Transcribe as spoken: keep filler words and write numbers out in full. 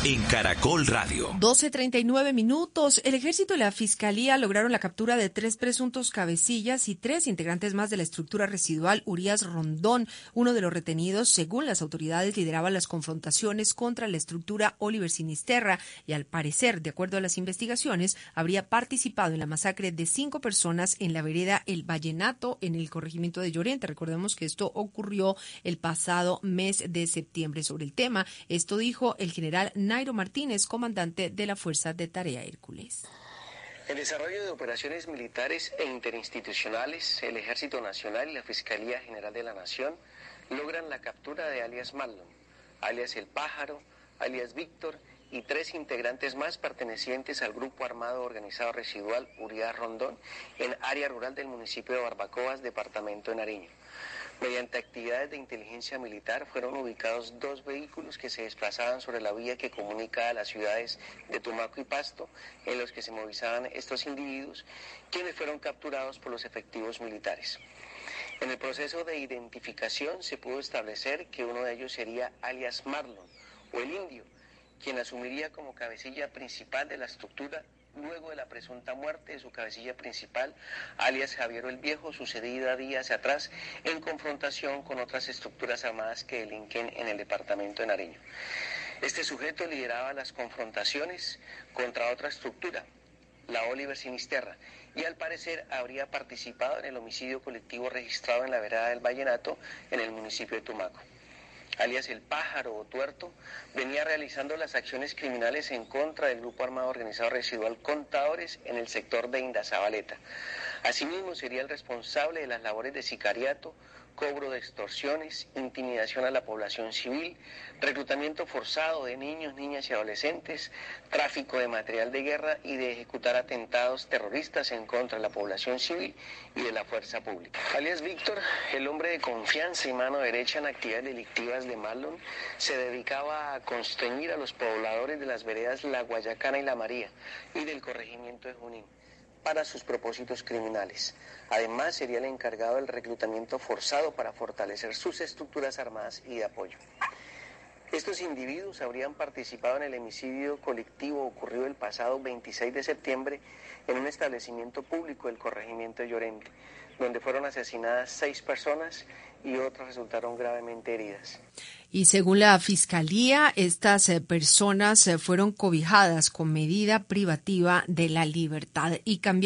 en Caracol Radio. doce treinta y nueve minutos. El Ejército y la Fiscalía lograron la captura de tres presuntos cabecillas y tres integrantes más de la estructura residual Urias Rondón. Uno de los retenidos, según las autoridades, lideraba las confrontaciones contra la estructura Oliver Sinisterra y, al parecer, de acuerdo a las investigaciones, habría participado en la masacre de cinco personas en la vereda El Vallenato, en el corregimiento de Llorente. Recordemos que esto ocurrió el pasado mes de septiembre. Sobre el tema, esto dijo el general Nairo Martínez, comandante de la Fuerza de Tarea Hércules. En desarrollo de operaciones militares e interinstitucionales, el Ejército Nacional y la Fiscalía General de la Nación logran la captura de alias Marlon, alias El Pájaro, alias Víctor y tres integrantes más pertenecientes al Grupo Armado Organizado Residual Urias Rondón en área rural del municipio de Barbacoas, departamento de Nariño. Mediante actividades de inteligencia militar fueron ubicados dos vehículos que se desplazaban sobre la vía que comunica a las ciudades de Tumaco y Pasto, en los que se movilizaban estos individuos, quienes fueron capturados por los efectivos militares. En el proceso de identificación se pudo establecer que uno de ellos sería alias Marlon, o el Indio, quien asumiría como cabecilla principal de la estructura luego de la presunta muerte de su cabecilla principal, alias Javier el Viejo, sucedida días atrás en confrontación con otras estructuras armadas que delinquen en el departamento de Nariño. Este sujeto lideraba las confrontaciones contra otra estructura, la Oliver Sinisterra, y al parecer habría participado en el homicidio colectivo registrado en la vereda del Vallenato, en el municipio de Tumaco. Alias El Pájaro o Tuerto, venía realizando las acciones criminales en contra del Grupo Armado Organizado Residual Contadores en el sector de Indazabaleta. Asimismo, sería el responsable de las labores de sicariato, cobro de extorsiones, intimidación a la población civil, reclutamiento forzado de niños, niñas y adolescentes, tráfico de material de guerra y de ejecutar atentados terroristas en contra de la población civil y de la fuerza pública. Alias Víctor, el hombre de confianza y mano derecha en actividades delictivas de Marlon, se dedicaba a constreñir a los pobladores de las veredas La Guayacana y La María y del corregimiento de Junín para sus propósitos criminales. Además, sería el encargado del reclutamiento forzado para fortalecer sus estructuras armadas y de apoyo. Estos individuos habrían participado en el homicidio colectivo ocurrido el pasado veintiséis de septiembre en un establecimiento público del corregimiento de Llorente, donde fueron asesinadas seis personas y otras resultaron gravemente heridas. Y según la Fiscalía, estas eh, personas eh, fueron cobijadas con medida privativa de la libertad y cambiaron